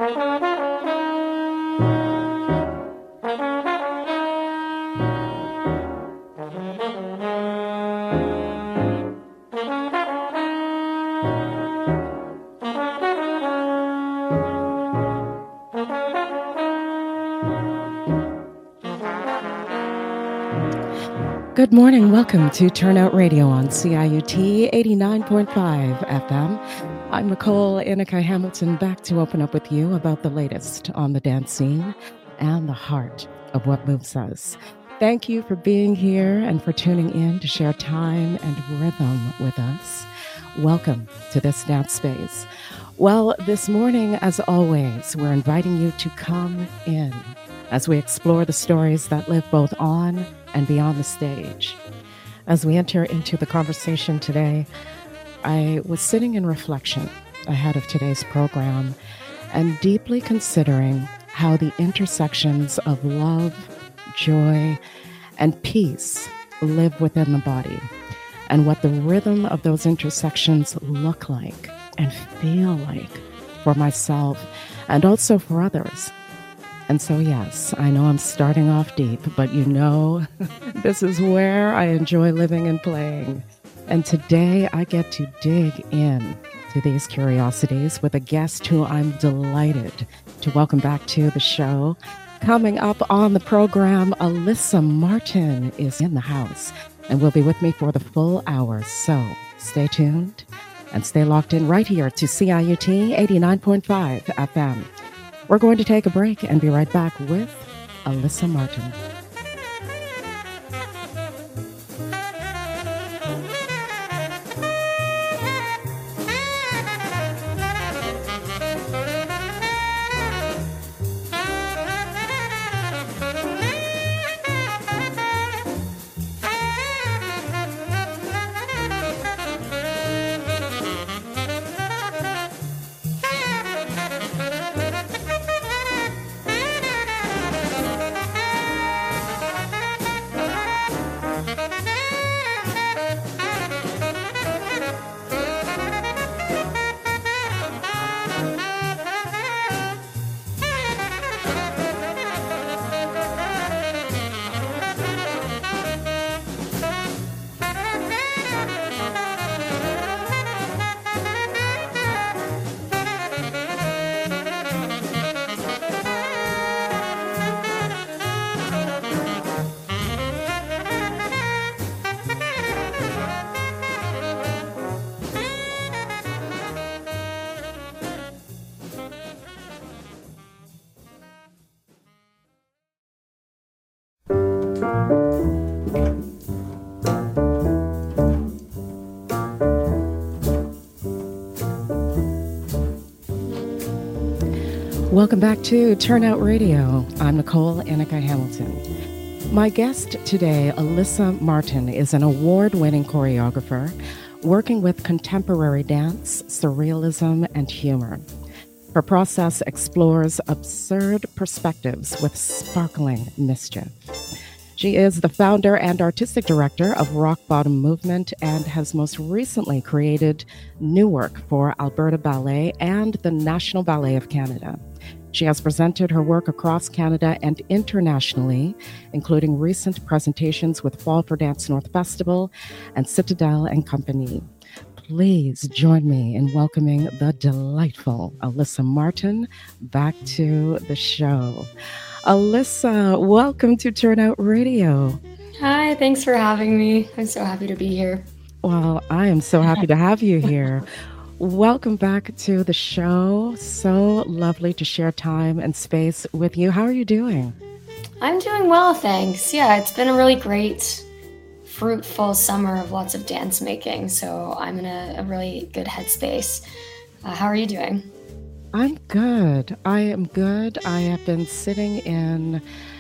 Good morning. Welcome to Turnout Radio on CIUT 89.5 FM. I'm Nicole Inika Hamilton, back to open up with you about the latest on the dance scene and the heart of what moves us. Thank you for being here and for tuning in to share time and rhythm with us. Welcome to this dance space. Well, this morning, as always, we're inviting you to come in as we explore the stories that live both on and beyond the stage. As we enter into the conversation today, I was sitting in reflection ahead of today's program and deeply considering how the intersections of love, joy, and peace live within the body, and what the rhythm of those intersections look like and feel like for myself and also for others. And so, yes, I know I'm starting off deep, but you know, this is where I enjoy living and playing. And today I get to dig in to these curiosities with a guest who I'm delighted to welcome back to the show. Coming up on the program, Alyssa Martin is in the house and will be with me for the full hour. So stay tuned and stay locked in right here to CIUT 89.5 FM. We're going to take a break and be right back with Alyssa Martin. Welcome back to Turnout Radio. I'm Nicole Inika Hamilton. My guest today, Alyssa Martin, is an award-winning choreographer working with contemporary dance, surrealism, and humor. Her process explores absurd perspectives with sparkling mischief. She is the founder and artistic director of Rock Bottom Movement and has most recently created new work for Alberta Ballet and the National Ballet of Canada. She has presented her work across Canada and internationally, including recent presentations with Fall for Dance North Festival and Citadel and Company. Please join me in welcoming the delightful Alyssa Martin back to the show. Alyssa, welcome to Turnout Radio. Hi, thanks for having me. I'm so happy to be here. Well, I am so happy to have you here. Welcome back to the show. So lovely to share time and space with you. How are you doing? I'm doing well, thanks. Yeah, it's been a really great, fruitful summer of lots of dance making, so I'm in a really good headspace. How are you doing? I'm good. I am good. I have been sitting in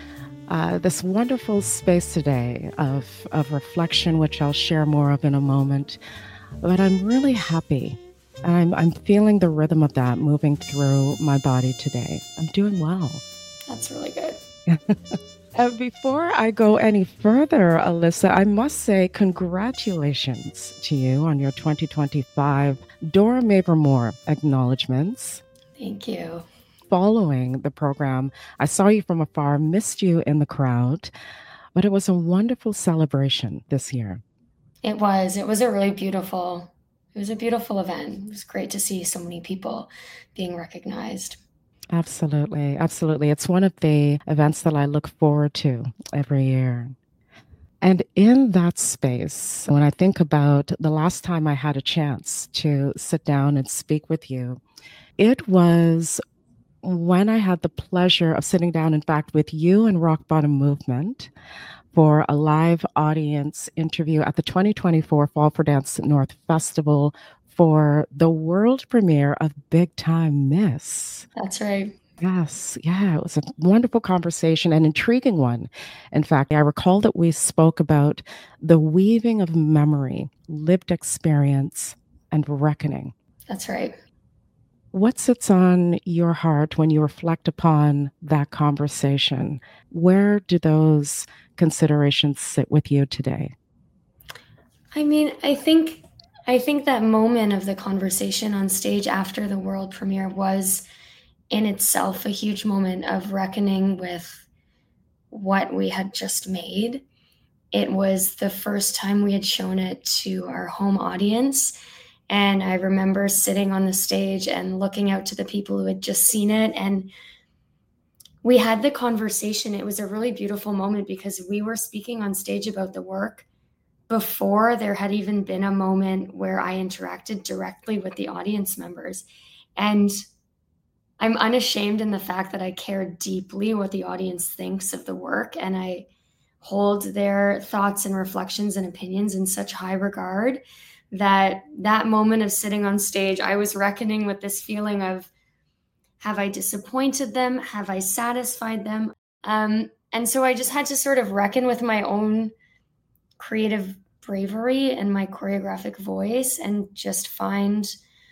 this wonderful space today of reflection, which I'll share more of in a moment. But I'm really happy. I'm feeling the rhythm of that moving through my body today. I'm doing well. That's really good. Before I go any further, Alyssa, I must say congratulations to you on your 2025 Dora Mavor Moore acknowledgements. Thank you. following the program. I saw you from afar, missed you in the crowd, but it was a wonderful celebration this year. It was. It was a really beautiful. It was a beautiful event. It was great to see so many people being recognized. Absolutely. Absolutely. It's one of the events that I look forward to every year. And in that space, when I think about the last time I had a chance to sit down and speak with you, it was when I had the pleasure of sitting down, in fact, with you and Rock Bottom Movement for a live audience interview at the 2024 Fall for Dance North Festival for the world premiere of Big Time Miss. That's right. Yes, yeah, it was a wonderful conversation, an intriguing one. In fact, I recall that we spoke about the weaving of memory, lived experience, and reckoning. That's right. What sits on your heart when you reflect upon that conversation? Where do those considerations sit with you today? I mean, I think that moment of the conversation on stage after the world premiere was in itself a huge moment of reckoning with what we had just made. It was the first time we had shown it to our home audience. And I remember sitting on the stage and looking out to the people who had just seen it. And we had the conversation. It was a really beautiful moment because we were speaking on stage about the work before there had even been a moment where I interacted directly with the audience members. And I'm unashamed in the fact that I care deeply what the audience thinks of the work, and I hold their thoughts and reflections and opinions in such high regard that moment of sitting on stage, I was reckoning with this feeling of, have I disappointed them? Have I satisfied them? And so I just had to sort of reckon with my own creative bravery and my choreographic voice and just find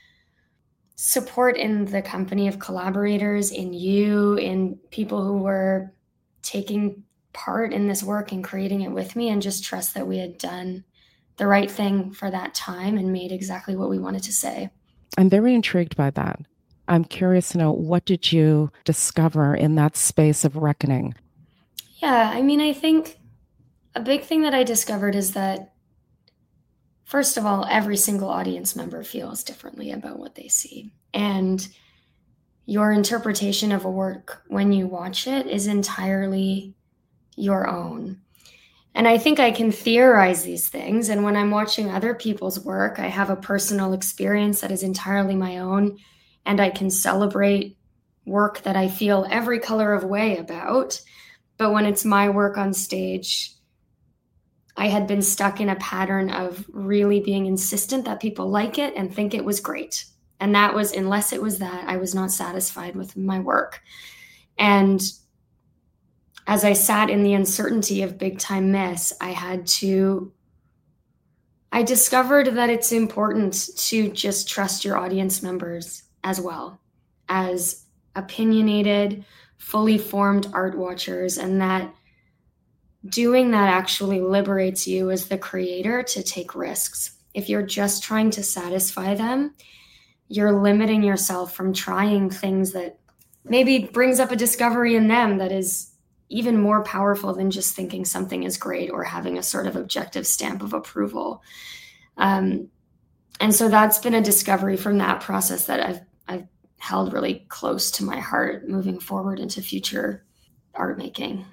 support in the company of collaborators, in you, in people who were taking part in this work and creating it with me, and just trust that we had done the right thing for that time and made exactly what we wanted to say. I'm very intrigued by that. I'm curious to know, what did you discover in that space of reckoning? Yeah, I mean, I think a big thing that I discovered is that, first of all, every single audience member feels differently about what they see. And your interpretation of a work when you watch it is entirely your own. And I think I can theorize these things. And when I'm watching other people's work, I have a personal experience that is entirely my own. And I can celebrate work that I feel every color of way about. But when it's my work on stage, I had been stuck in a pattern of really being insistent that people like it and think it was great. And that was, unless it was that, I was not satisfied with my work. And as I sat in the uncertainty of Big Time Miss, I discovered that it's important to just trust your audience members as well as opinionated, fully formed art watchers, and that doing that actually liberates you as the creator to take risks. If you're just trying to satisfy them, you're limiting yourself from trying things that maybe brings up a discovery in them that is even more powerful than just thinking something is great or having a sort of objective stamp of approval. And so that's been a discovery from that process that I've held really close to my heart moving forward into future art making.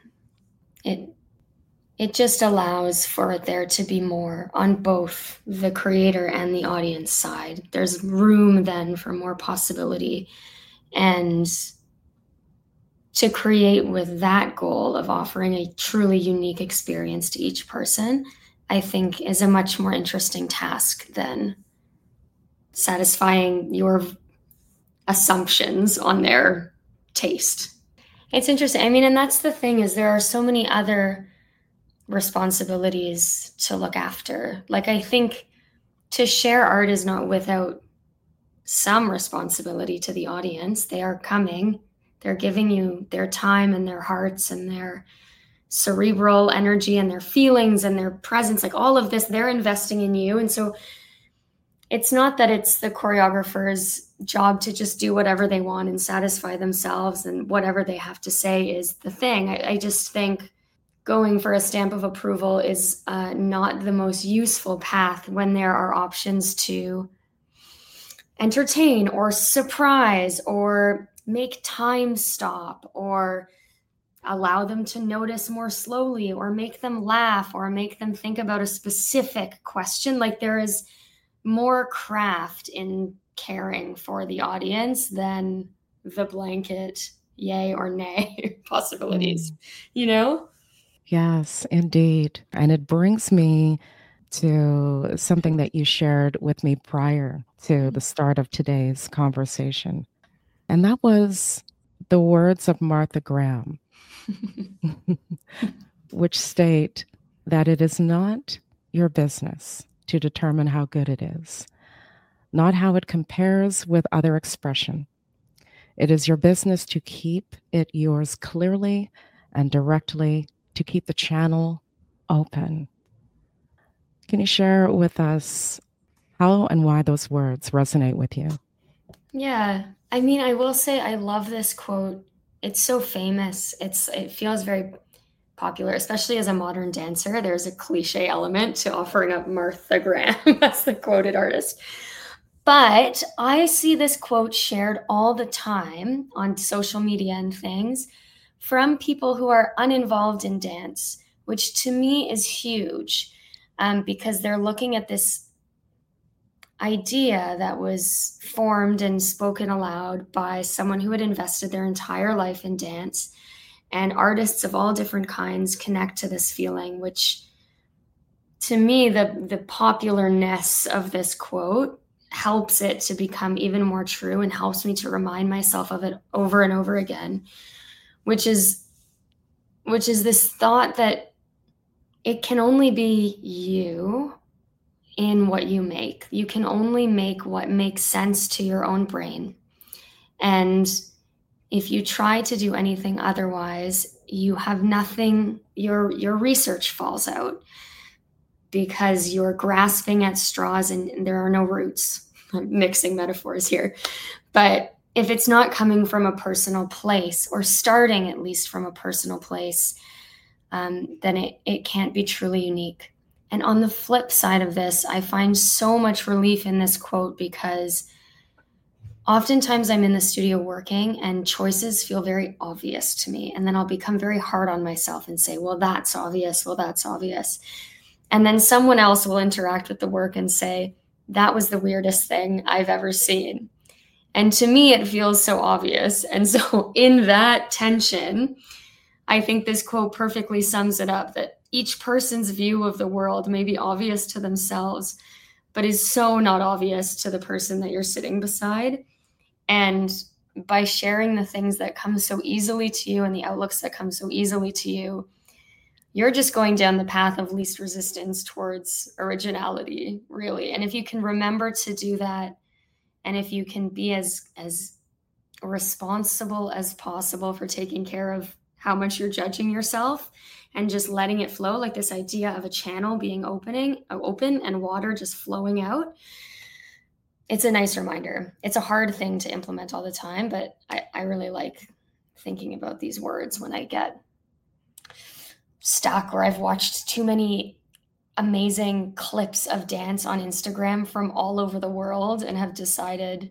It just allows for there to be more on both the creator and the audience side. There's room then for more possibility, and to create with that goal of offering a truly unique experience to each person, I think is a much more interesting task than satisfying your assumptions on their taste. It's interesting. I mean, and that's the thing, is there are so many other responsibilities to look after. Like, I think to share art is not without some responsibility to the audience. They are coming. They're giving you their time and their hearts and their cerebral energy and their feelings and their presence, like all of this, they're investing in you. And so it's not that it's the choreographer's job to just do whatever they want and satisfy themselves, and whatever they have to say is the thing. I just think going for a stamp of approval is not the most useful path when there are options to entertain or surprise or make time stop or allow them to notice more slowly or make them laugh or make them think about a specific question. Like, there is more craft in caring for the audience than the blanket yay or nay possibilities, you know? Yes, indeed. And it brings me to something that you shared with me prior to the start of today's conversation. And that was the words of Martha Graham, which state that it is not your business to determine how good it is, not how it compares with other expression. It is your business to keep it yours clearly and directly, to keep the channel open. Can you share with us how and why those words resonate with you? Yeah. I mean, I will say I love this quote. It's so famous. It feels very popular, especially as a modern dancer. There's a cliche element to offering up Martha Graham as the quoted artist. But I see this quote shared all the time on social media and things from people who are uninvolved in dance, which to me is huge, because they're looking at this idea that was formed and spoken aloud by someone who had invested their entire life in dance. And artists of all different kinds connect to this feeling, which to me, the popularness of this quote helps it to become even more true and helps me to remind myself of it over and over again, which is this thought that it can only be you in what you make. You can only make what makes sense to your own brain. And if you try to do anything otherwise, you have nothing, your research falls out because you're grasping at straws and there are no roots. I'm mixing metaphors here. But if it's not coming from a personal place, or starting at least from a personal place, then it can't be truly unique. And on the flip side of this, I find so much relief in this quote because oftentimes I'm in the studio working and choices feel very obvious to me. And then I'll become very hard on myself and say, well, that's obvious. Well, that's obvious. And then someone else will interact with the work and say, that was the weirdest thing I've ever seen. And to me, it feels so obvious. And so in that tension, I think this quote perfectly sums it up, that each person's view of the world may be obvious to themselves, but is so not obvious to the person that you're sitting beside. And by sharing the things that come so easily to you and the outlooks that come so easily to you, you're just going down the path of least resistance towards originality, really. And if you can remember to do that, and if you can be as responsible as possible for taking care of how much you're judging yourself and just letting it flow, like this idea of a channel being open and water just flowing out, it's a nice reminder. It's a hard thing to implement all the time, but I really like thinking about these words when I get stuck or I've watched too many amazing clips of dance on Instagram from all over the world and have decided,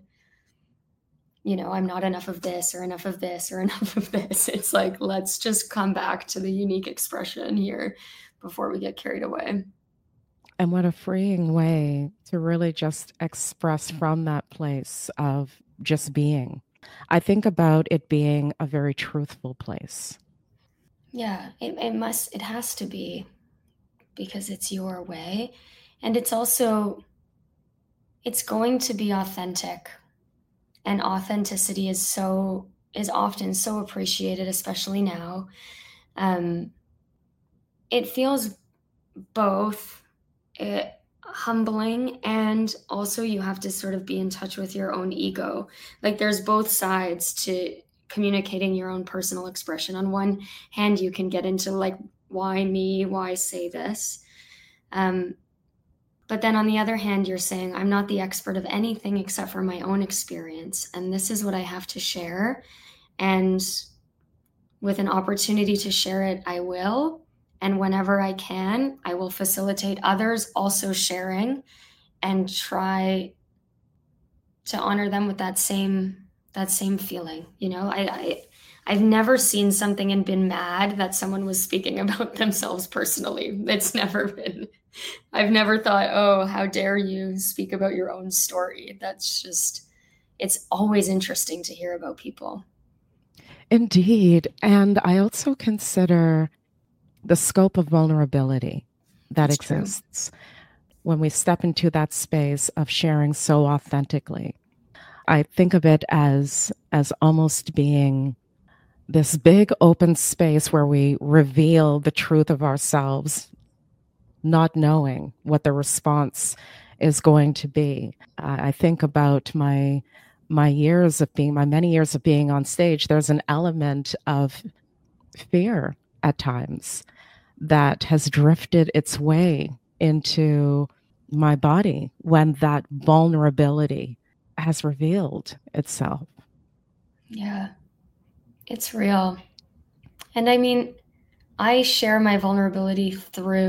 I'm not enough of this or enough of this or enough of this. It's like, let's just come back to the unique expression here before we get carried away. And what a freeing way to really just express from that place of just being. I think about it being a very truthful place. Yeah, it has to be, because it's your way. And it's going to be authentic. And authenticity is often so appreciated, especially now. It feels both humbling, and also you have to sort of be in touch with your own ego. Like, there's both sides to communicating your own personal expression. On one hand, you can get into like, why me? Why say this? But then on the other hand, you're saying, I'm not the expert of anything except for my own experience. And this is what I have to share. And with an opportunity to share it, I will. And whenever I can, I will facilitate others also sharing and try to honor them with that same feeling. I've never seen something and been mad that someone was speaking about themselves personally. It's never been. I've never thought, oh, how dare you speak about your own story. That's just, it's always interesting to hear about people. Indeed. And I also consider the scope of vulnerability that That's exists when we step into that space of sharing so authentically. I think of it as almost being this big open space where we reveal the truth of ourselves, not knowing what the response is going to be. I think about my many years of being on stage. There's an element of fear at times that has drifted its way into my body when that vulnerability has revealed itself. Yeah, it's real. And I mean, I share my vulnerability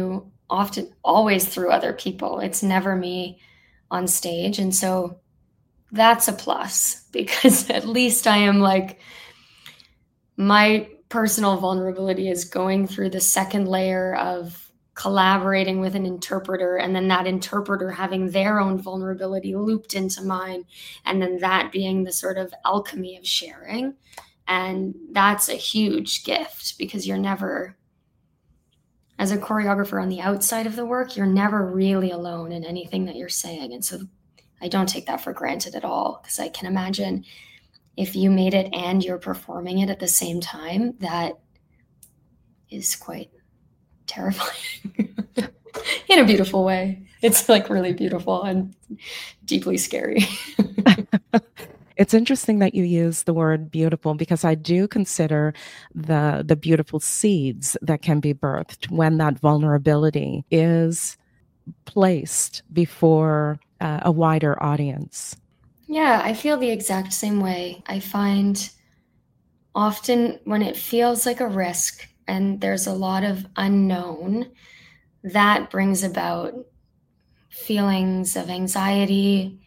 always through other people. It's never me on stage. And so that's a plus, because at least I am like, my personal vulnerability is going through the second layer of collaborating with an interpreter, and then that interpreter having their own vulnerability looped into mine, and then that being the sort of alchemy of sharing. And that's a huge gift, because you're never, as a choreographer on the outside of the work, you're never really alone in anything that you're saying. And so I don't take that for granted at all, because I can imagine if you made it and you're performing it at the same time, that is quite terrifying in a beautiful way. It's like really beautiful and deeply scary. It's interesting that you use the word beautiful, because I do consider the beautiful seeds that can be birthed when that vulnerability is placed before a wider audience. Yeah, I feel the exact same way. I find often when it feels like a risk and there's a lot of unknown, that brings about feelings of anxiety.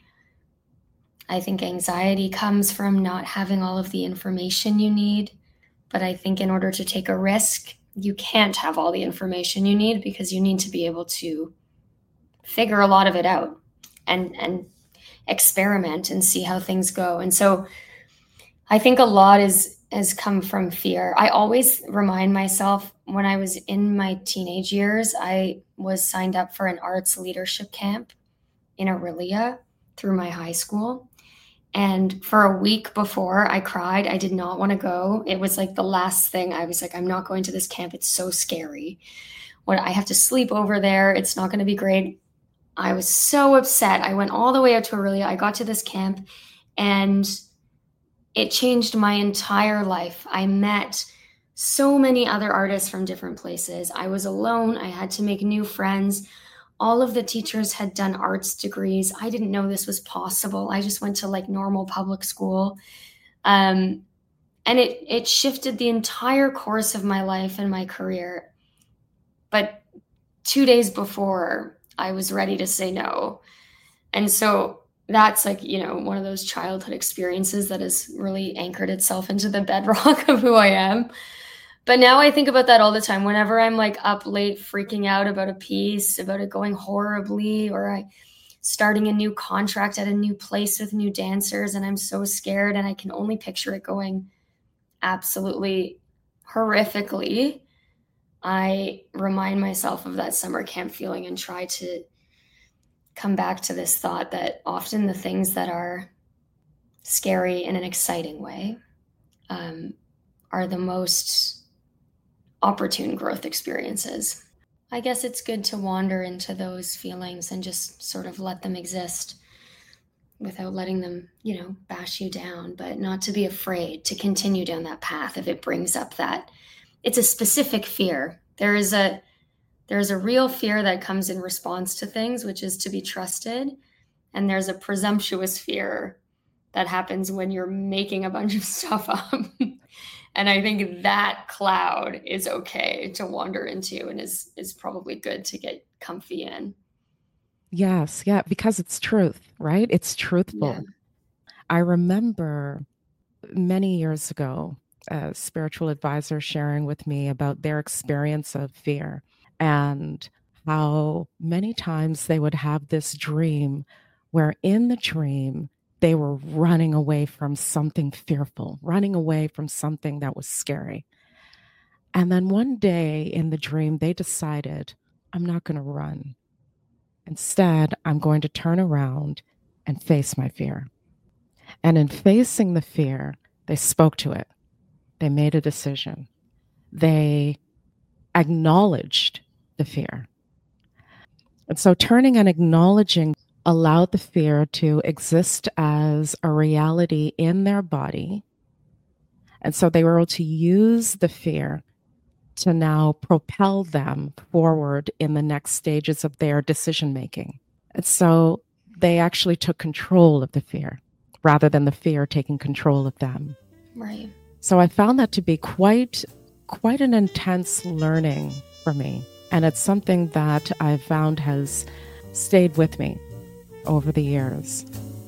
I think anxiety comes from not having all of the information you need. But I think in order to take a risk, you can't have all the information you need, because you need to be able to figure a lot of it out and experiment and see how things go. And so I think a lot has come from fear. I always remind myself, when I was in my teenage years, I was signed up for an arts leadership camp in Orillia through my high school. And for a week before, I cried. I did not want to go. It was like the last thing. I was like, I'm not going to this camp. It's so scary. When I have to sleep over there, it's not going to be great. I was so upset. I went all the way out to Orillia. I got to this camp, and it changed my entire life. I met so many other artists from different places. I was alone. I had to make new friends. All of the teachers had done arts degrees. I didn't know this was possible. I just went to like normal public school. And it shifted the entire course of my life and my career. But 2 days before, I was ready to say no. And so that's like, one of those childhood experiences that has really anchored itself into the bedrock of who I am. But now I think about that all the time. Whenever I'm like up late freaking out about a piece, about it going horribly, or I starting a new contract at a new place with new dancers, and I'm so scared and I can only picture it going absolutely horrifically, I remind myself of that summer camp feeling and try to come back to this thought that often the things that are scary in an exciting way are the most opportune growth experiences. I guess it's good to wander into those feelings and just sort of let them exist without letting them, bash you down, but not to be afraid to continue down that path if it brings up that. It's a specific fear. There's there's a real fear that comes in response to things, which is to be trusted. And there's a presumptuous fear that happens when you're making a bunch of stuff up. And I think that cloud is okay to wander into and is probably good to get comfy in. Yes, yeah, because it's truth, right? It's truthful. Yeah. I remember many years ago, a spiritual advisor sharing with me about their experience of fear and how many times they would have this dream where in the dream they were running away from something fearful, running away from something that was scary. And then one day in the dream, they decided, I'm not going to run. Instead, I'm going to turn around and face my fear. And in facing the fear, they spoke to it. They made a decision. They acknowledged the fear. And so turning and acknowledging allowed the fear to exist as a reality in their body. And so they were able to use the fear to now propel them forward in the next stages of their decision making. And so they actually took control of the fear rather than the fear taking control of them. Right. So I found that to be quite an intense learning for me. And it's something that I've found has stayed with me over the years.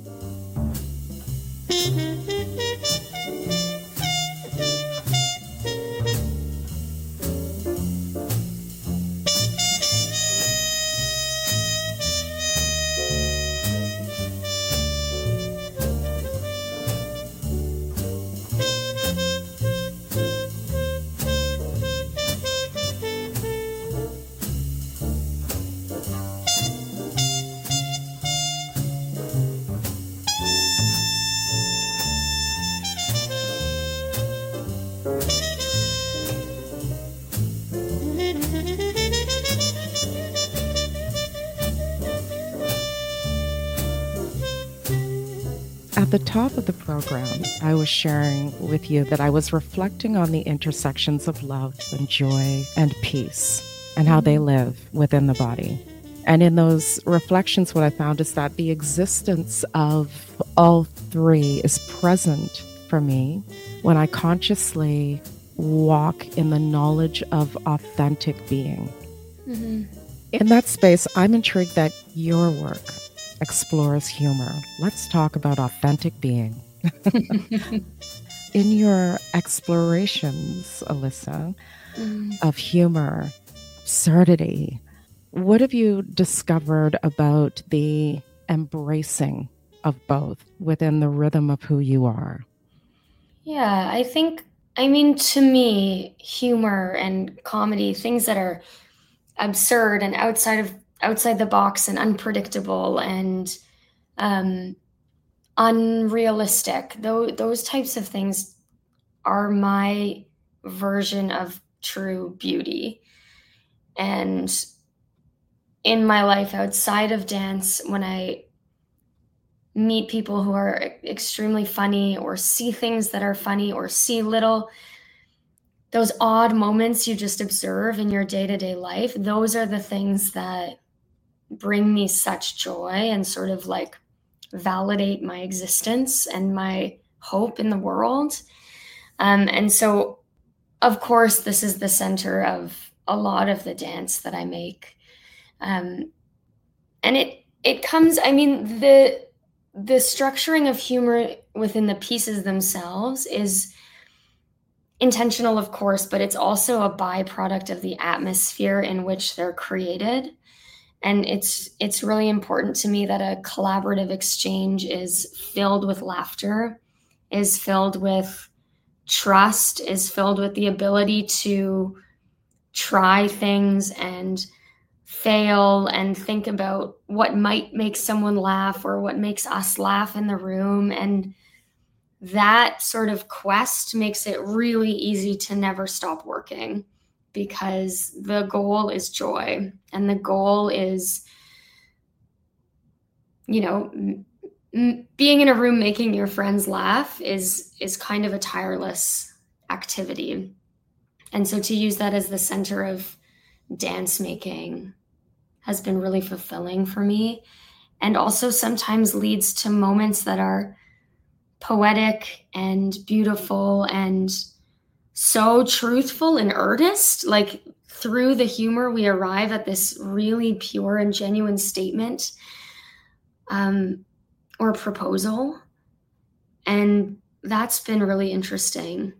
At the top of the program, I was sharing with you that I was reflecting on the intersections of love and joy and peace and how they live within the body. And in those reflections, what I found is that the existence of all three is present for me when I consciously walk in the knowledge of authentic being. Mm-hmm. In that space, I'm intrigued that your work explores humor. Let's talk about authentic being. In your explorations, Alyssa, of humor, absurdity, what have you discovered about the embracing of both within the rhythm of who you are? Yeah, to me, humor and comedy, things that are absurd and outside the box and unpredictable and unrealistic. Those types of things are my version of true beauty. And in my life outside of dance, when I meet people who are extremely funny or see things that are funny or see those odd moments you just observe in your day-to-day life, those are the things that bring me such joy and sort of like validate my existence and my hope in the world. And so, of course, this is the center of a lot of the dance that I make. And it comes, the structuring of humor within the pieces themselves is intentional, of course, but it's also a byproduct of the atmosphere in which they're created. And it's really important to me that a collaborative exchange is filled with laughter, is filled with trust, is filled with the ability to try things and fail and think about what might make someone laugh or what makes us laugh in the room. And that sort of quest makes it really easy to never stop working, because the goal is joy, and the goal is, being in a room making your friends laugh is kind of a tireless activity. And so to use that as the center of dance making has been really fulfilling for me, and also sometimes leads to moments that are poetic and beautiful and so truthful and earnest. Like through the humor, we arrive at this really pure and genuine statement or proposal. And that's been really interesting.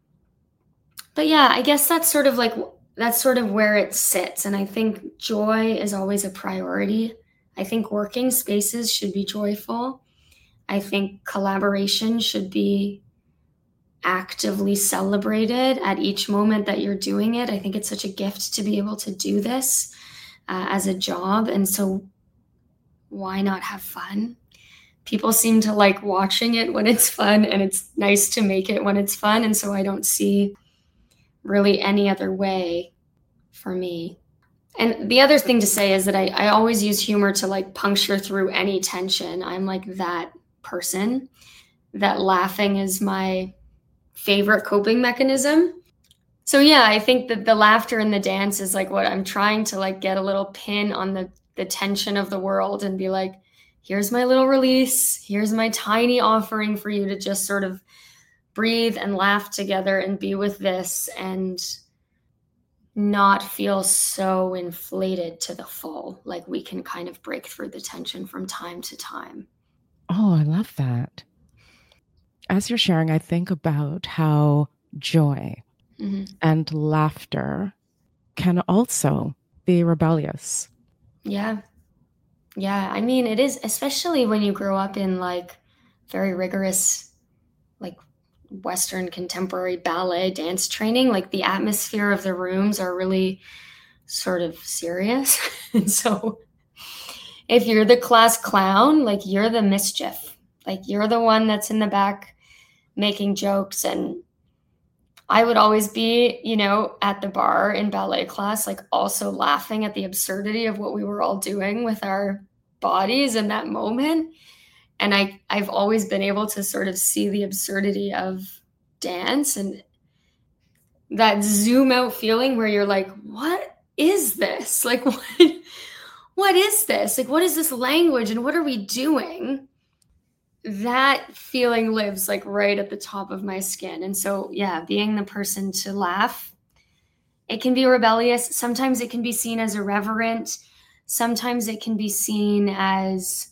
But yeah, I guess that's sort of where it sits. And I think joy is always a priority. I think working spaces should be joyful. I think collaboration should be actively celebrated at each moment that you're doing it. I think it's such a gift to be able to do this as a job. And so why not have fun? People seem to like watching it when it's fun, and it's nice to make it when it's fun. And so I don't see really any other way for me. And the other thing to say is that I always use humor to like puncture through any tension. I'm like that person, that laughing is my favorite coping mechanism. So yeah, I think that the laughter and the dance is like what I'm trying to like get a little pin on the tension of the world and be like, here's my little release. Here's my tiny offering for you to just sort of breathe and laugh together and be with this and not feel so inflated to the full. Like we can kind of break through the tension from time to time. Oh, I love that. As you're sharing, I think about how joy and laughter can also be rebellious. Yeah. Yeah. I mean, it is, especially when you grow up in like very rigorous, like Western contemporary ballet dance training, like the atmosphere of the rooms are really sort of serious. And so if you're the class clown, like you're the mischief, like you're the one that's in the back making jokes. And I would always be, at the bar in ballet class, like also laughing at the absurdity of what we were all doing with our bodies in that moment. And I've always been able to sort of see the absurdity of dance and that zoom out feeling where you're like, what is this? Like, what is this? Like, what is this language and what are we doing? That feeling lives like right at the top of my skin. And so, yeah, being the person to laugh, it can be rebellious. Sometimes it can be seen as irreverent. Sometimes it can be seen as,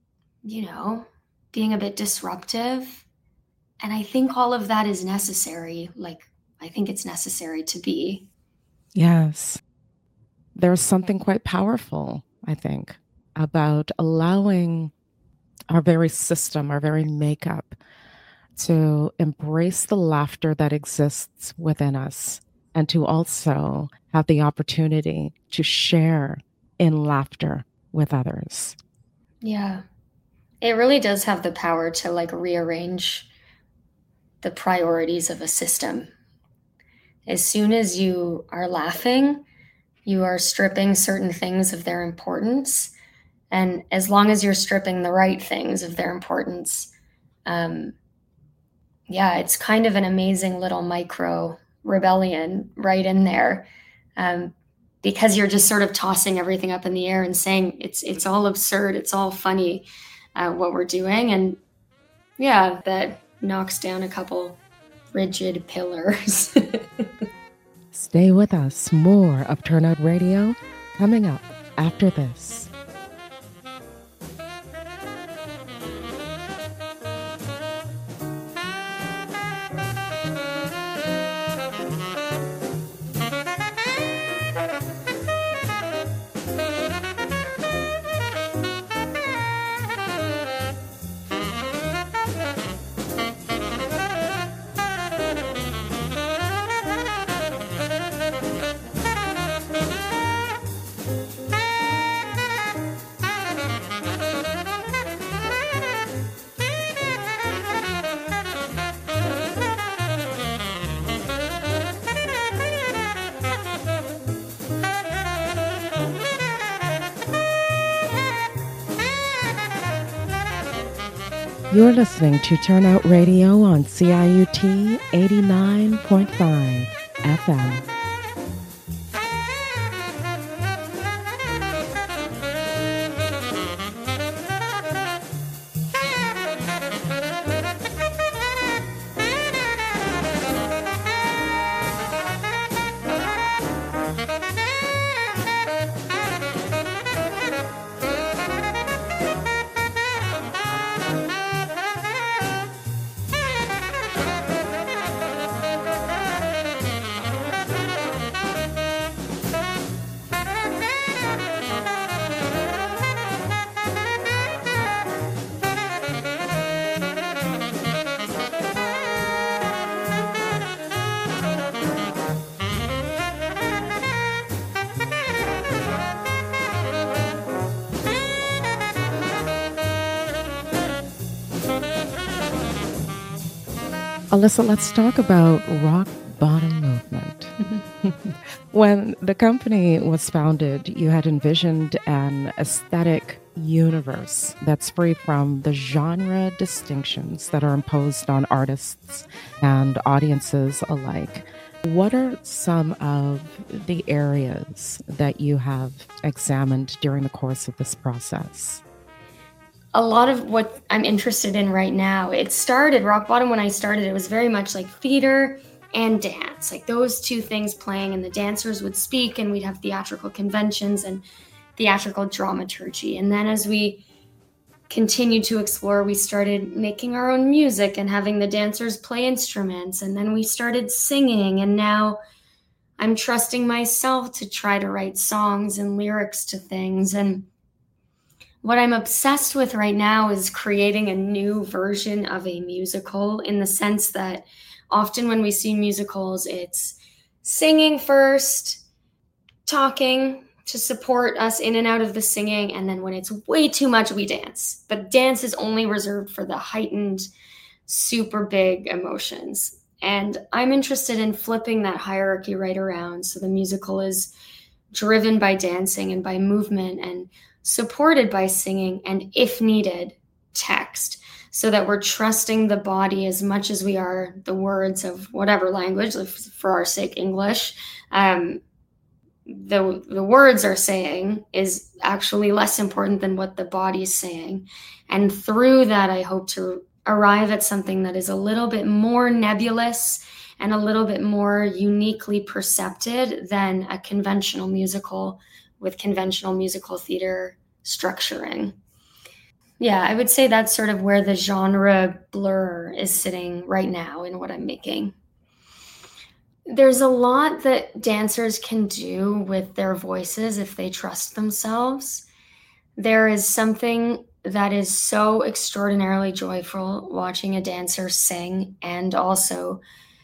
being a bit disruptive. And I think all of that is necessary. Like, I think it's necessary to be. Yes. There's something quite powerful, I think, about allowing our very system, our very makeup to embrace the laughter that exists within us and to also have the opportunity to share in laughter with others. Yeah. It really does have the power to like rearrange the priorities of a system. As soon as you are laughing, you are stripping certain things of their importance. And as long as you're stripping the right things of their importance, it's kind of an amazing little micro rebellion right in there. Because you're just sort of tossing everything up in the air and saying it's all absurd, it's all funny, what we're doing. And yeah, that knocks down a couple rigid pillars. Stay with us. More of Turnout Radio coming up after this. You're listening to Turnout Radio on CIUT 89.5 FM. Alyssa, let's talk about rock bottom movement. When the company was founded, you had envisioned an aesthetic universe that's free from the genre distinctions that are imposed on artists and audiences alike. What are some of the areas that you have examined during the course of this process? A lot of what I'm interested in right now, rock bottom when I started, it was very much like theater and dance, like those two things playing, and the dancers would speak and we'd have theatrical conventions and theatrical dramaturgy. And then as we continued to explore, we started making our own music and having the dancers play instruments. And then we started singing. And now I'm trusting myself to try to write songs and lyrics to things. And what I'm obsessed with right now is creating a new version of a musical, in the sense that often when we see musicals, it's singing first, talking to support us in and out of the singing, and then when it's way too much, we dance. But dance is only reserved for the heightened, super big emotions. And I'm interested in flipping that hierarchy right around, so the musical is driven by dancing and by movement and supported by singing and, if needed, text, so that we're trusting the body as much as we are the words of whatever language, for our sake, English. The words are saying is actually less important than what the body's saying. And through that, I hope to arrive at something that is a little bit more nebulous and a little bit more uniquely percepted than a conventional musical with conventional musical theater structuring. Yeah, I would say that's sort of where the genre blur is sitting right now in what I'm making. There's a lot that dancers can do with their voices if they trust themselves. There is something that is so extraordinarily joyful watching a dancer sing and also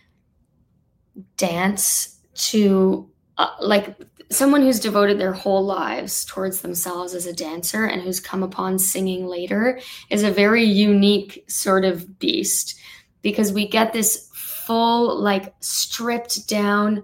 dance to like someone who's devoted their whole lives towards themselves as a dancer and who's come upon singing later is a very unique sort of beast, because we get this full, like, stripped down,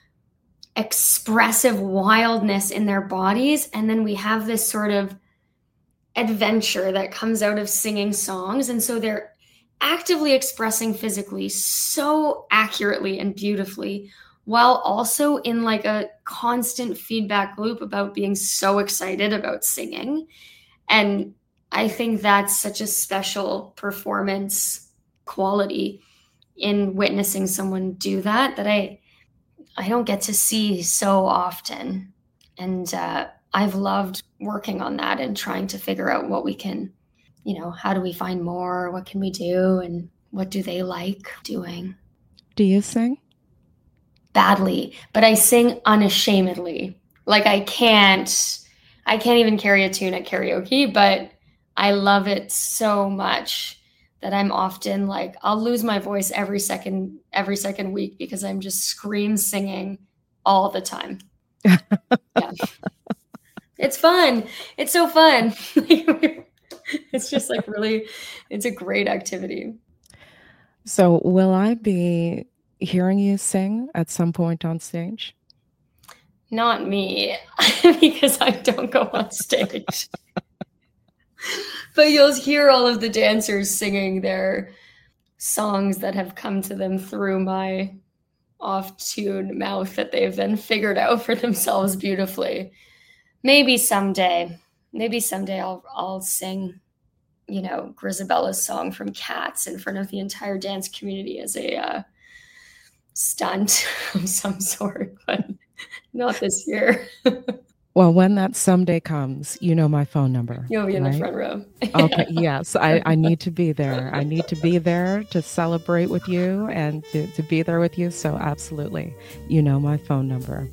expressive wildness in their bodies. And then we have this sort of adventure that comes out of singing songs. And so they're actively expressing physically so accurately and beautifully, while also in like a constant feedback loop about being so excited about singing. And I think that's such a special performance quality in witnessing someone do that I don't get to see so often. And I've loved working on that and trying to figure out what we can, how do we find more? What can we do? And what do they like doing? Do you sing? Badly, but I sing unashamedly. Like I can't even carry a tune at karaoke, but I love it so much that I'm often like, I'll lose my voice every second week because I'm just scream singing all the time. Yeah. It's fun. It's so fun. It's just like really, it's a great activity. So will I be hearing you sing at some point on stage? Not me, because I don't go on stage. But you'll hear all of the dancers singing their songs that have come to them through my off-tune mouth that they've then figured out for themselves beautifully. Maybe someday I'll sing, Grisabella's song from Cats in front of the entire dance community as a stunt of some sort, but not this year. Well, when that someday comes, my phone number. You'll be in the front row. Okay, yes, I need to be there. I need to be there to celebrate with you and to be there with you. So absolutely, my phone number.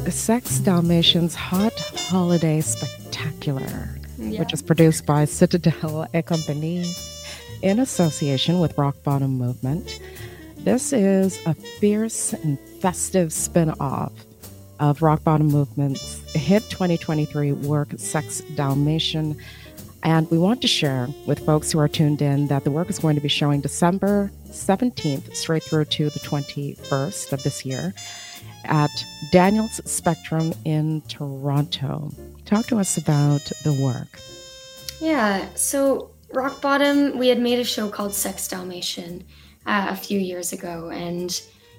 Sex Dalmatians Hot Holiday Spectacular, Yeah. which is produced by Citadel et Compagnie in association with Rock Bottom Movement. This is a fierce and festive spin-off of Rock Bottom Movement's hit 2023 work, Sex Dalmatian. And we want to share with folks who are tuned in that the work is going to be showing December 17th straight through to the 21st of this year at Daniels Spectrum in Toronto. Talk to us about the work. Yeah, so Rock Bottom, we had made a show called Sex Dalmatian a few years ago, and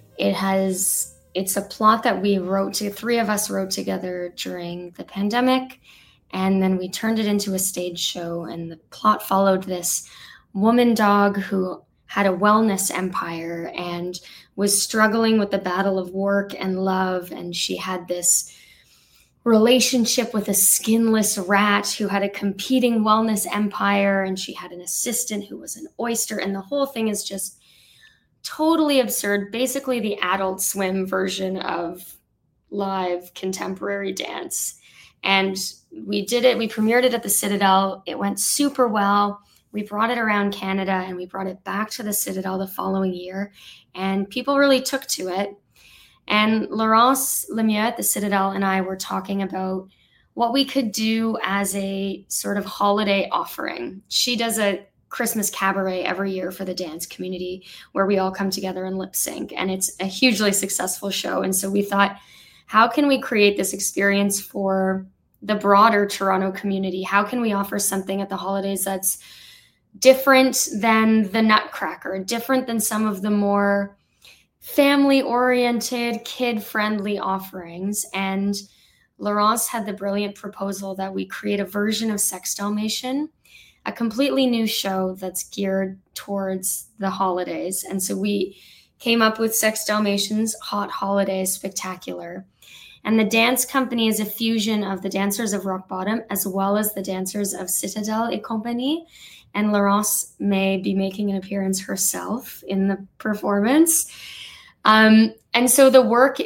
it's a plot that three of us wrote together during the pandemic, and then we turned it into a stage show, and the plot followed this woman dog who had a wellness empire and was struggling with the battle of work and love, and she had this relationship with a skinless rat who had a competing wellness empire, and she had an assistant who was an oyster, and the whole thing is just totally absurd, basically the Adult Swim version of live contemporary dance. And we premiered it at the Citadel. It went super well. We brought it around Canada and we brought it back to the Citadel the following year, and people really took to it. And Laurence Lemieux at the Citadel and I were talking about what we could do as a sort of holiday offering. She does a Christmas cabaret every year for the dance community where we all come together and lip sync, and it's a hugely successful show. And so we thought, how can we create this experience for the broader Toronto community? How can we offer something at the holidays that's different than the Nutcracker, different than some of the more family-oriented, kid-friendly offerings? And Laurence had the brilliant proposal that we create a version of Sex Dalmatian, a completely new show that's geared towards the holidays. And so we came up with Sex Dalmatian's Hot Holiday Spectacular. And the dance company is a fusion of the dancers of Rock Bottom as well as the dancers of Citadel et Compagnie. And Laurence may be making an appearance herself in the performance. And so the work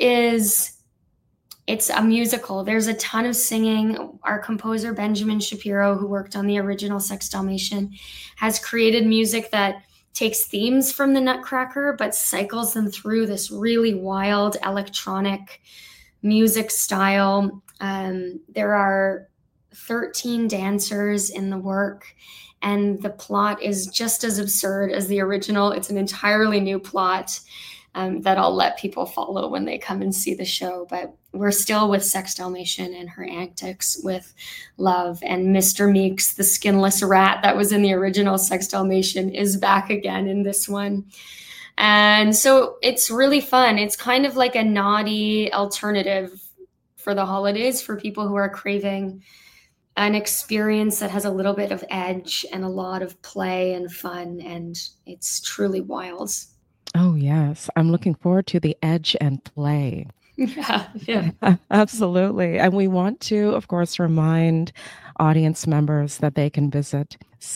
it's a musical. There's a ton of singing. Our composer, Benjamin Shapiro, who worked on the original Sex Dalmatian, has created music that takes themes from the Nutcracker, but cycles them through this really wild electronic music style. There are 13 dancers in the work, and the plot is just as absurd as the original. It's an entirely new plot that I'll let people follow when they come and see the show. But we're still with Sex Dalmatian and her antics with love. And Mr. Meeks, the skinless rat that was in the original Sex Dalmatian, is back again in this one. And so it's really fun. It's kind of like a naughty alternative for the holidays for people who are craving an experience that has a little bit of edge and a lot of play and fun. And it's truly wild. Oh, yes. I'm looking forward to the edge and play. Yeah. Absolutely. And we want to, of course, remind audience members that they can visit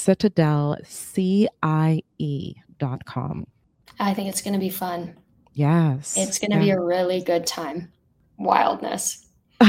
citadelcie.com. I think it's going to be fun. Yes. It's going to be a really good time. Wildness.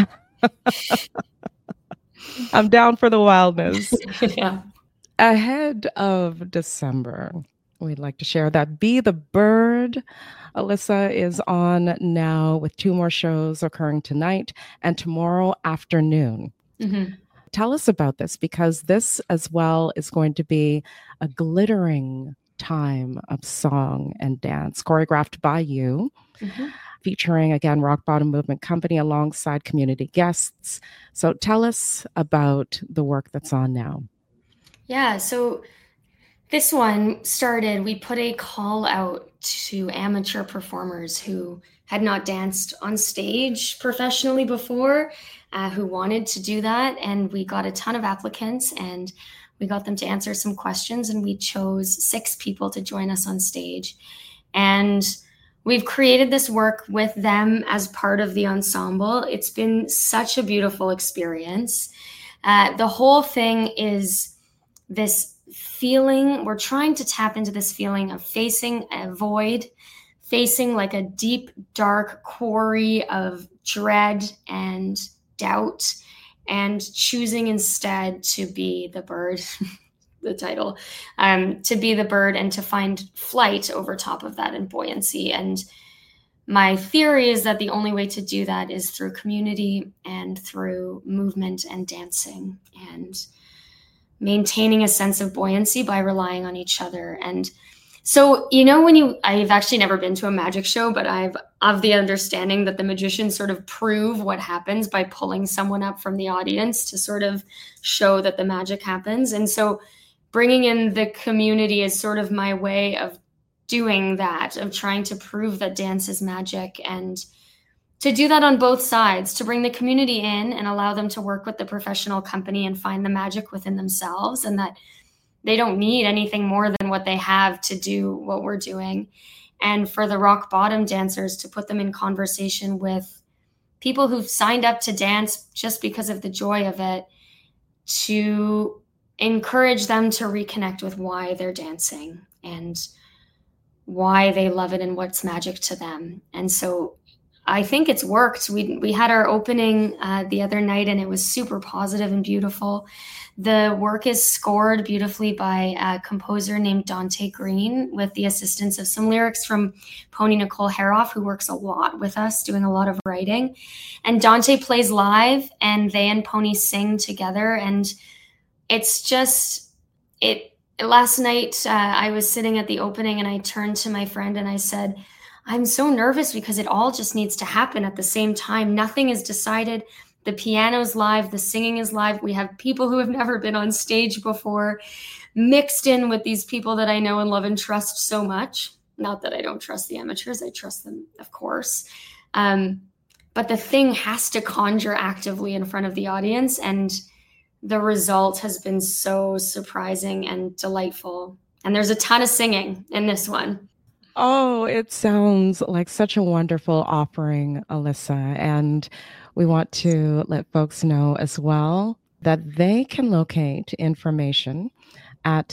I'm down for the wildness. Yeah. Ahead of December, we'd like to share that Be the Bird, Alyssa, is on now with 2 more shows occurring tonight and tomorrow afternoon. Mm-hmm. Tell us about this, because this as well is going to be a glittering time of song and dance choreographed by you, featuring, again, Rock Bottom Movement Company alongside community guests. So tell us about the work that's on now. Yeah, so this one started, we put a call out to amateur performers who had not danced on stage professionally before, who wanted to do that. And we got a ton of applicants, and we got them to answer some questions, and we chose 6 people to join us on stage. And we've created this work with them as part of the ensemble. It's been such a beautiful experience. The whole thing is this feeling, we're trying to tap into this feeling of facing a void, facing like a deep, dark quarry of dread and doubt, and choosing instead to be the bird, the title, to be the bird and to find flight over top of that and buoyancy. And my theory is that the only way to do that is through community and through movement and dancing and maintaining a sense of buoyancy by relying on each other. And so, I've actually never been to a magic show, but I've of the understanding that the magicians sort of prove what happens by pulling someone up from the audience to sort of show that the magic happens. And so bringing in the community is sort of my way of doing that, of trying to prove that dance is magic, and to do that on both sides, to bring the community in and allow them to work with the professional company and find the magic within themselves, and that they don't need anything more than what they have to do what we're doing. And for the rock bottom dancers, to put them in conversation with people who've signed up to dance just because of the joy of it, to encourage them to reconnect with why they're dancing and why they love it and what's magic to them. And so I think it's worked. We had our opening the other night, and it was super positive and beautiful. The work is scored beautifully by a composer named Dante Green, with the assistance of some lyrics from Pony Nicole Haroff, who works a lot with us, doing a lot of writing. And Dante plays live, and they and Pony sing together. And it's just, last night I was sitting at the opening, and I turned to my friend and I said, I'm so nervous because it all just needs to happen at the same time. Nothing is decided. The piano's live, the singing is live. We have people who have never been on stage before mixed in with these people that I know and love and trust so much. Not that I don't trust the amateurs. I trust them, of course. But the thing has to conjure actively in front of the audience. And the result has been so surprising and delightful. And there's a ton of singing in this one. Oh, it sounds like such a wonderful offering, Alyssa. And we want to let folks know as well that they can locate information at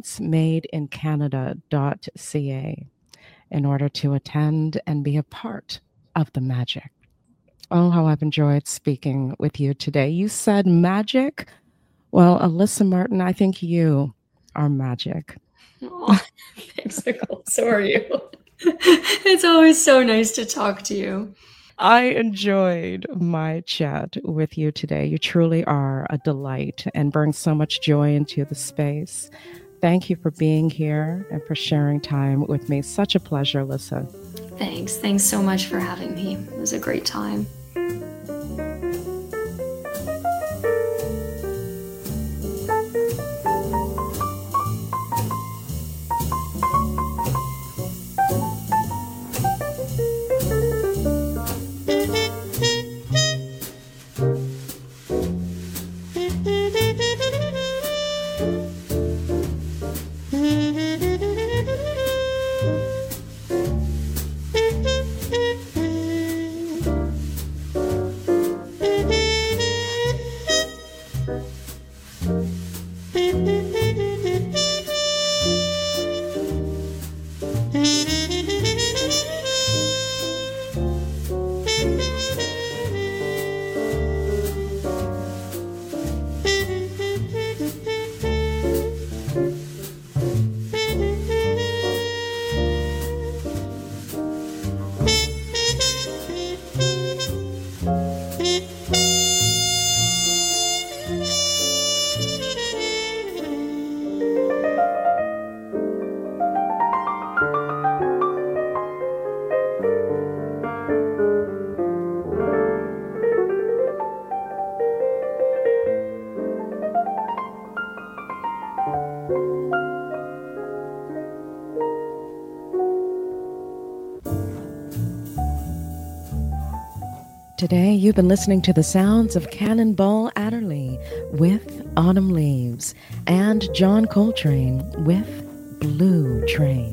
dancemadeincanada.ca in order to attend and be a part of the magic. Oh, how I've enjoyed speaking with you today. You said magic. Well, Alyssa Martin, I think you are magic. Oh, thanks, Nicole. So are you. It's always so nice to talk to you. I enjoyed my chat with you today. You truly are a delight and bring so much joy into the space. Thank you for being here and for sharing time with me. Such a pleasure, Alyssa. Thanks. Thanks so much for having me. It was a great time. Today, you've been listening to the sounds of Cannonball Adderley with Autumn Leaves and John Coltrane with Blue Train.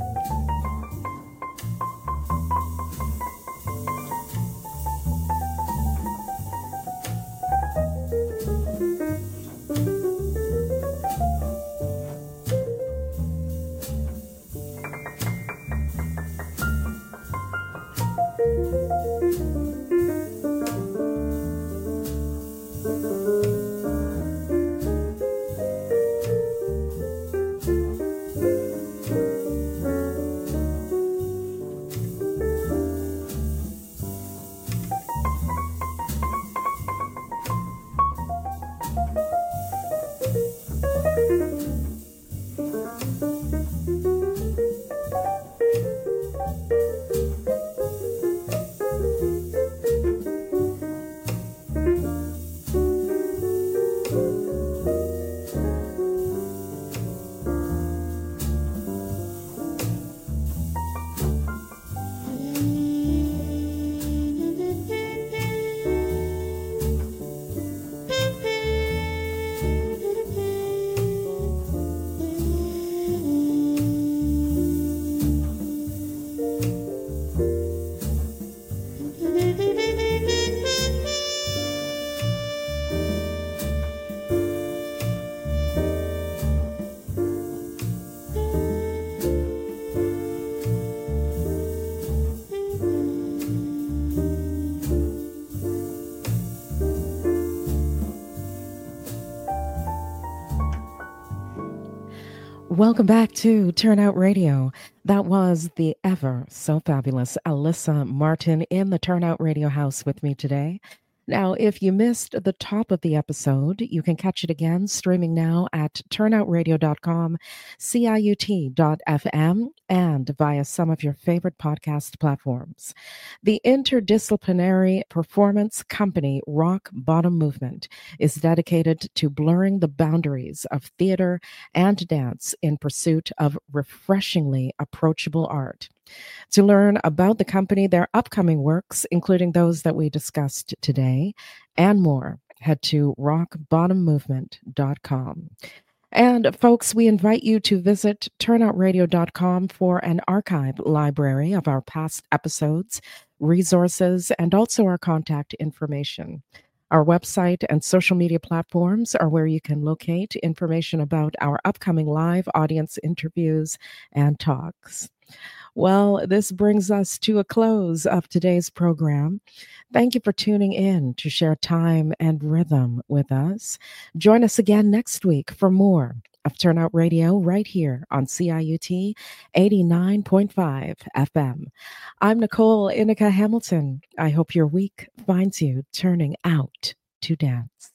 Welcome back to Turnout Radio. That was the ever so fabulous Alyssa Martin in the Turnout Radio house with me today. Now, if you missed the top of the episode, you can catch it again streaming now at turnoutradio.com, ciut.fm, and via some of your favorite podcast platforms. The interdisciplinary performance company Rock Bottom Movement is dedicated to blurring the boundaries of theater and dance in pursuit of refreshingly approachable art. To learn about the company, their upcoming works, including those that we discussed today, and more, head to rockbottommovement.com. And folks, we invite you to visit turnoutradio.com for an archive library of our past episodes, resources, and also our contact information. Our website and social media platforms are where you can locate information about our upcoming live audience interviews and talks. Well, this brings us to a close of today's program. Thank you for tuning in to share time and rhythm with us. Join us again next week for more of Turnout Radio right here on CIUT 89.5 FM. I'm Nicole Inica Hamilton. I hope your week finds you turning out to dance.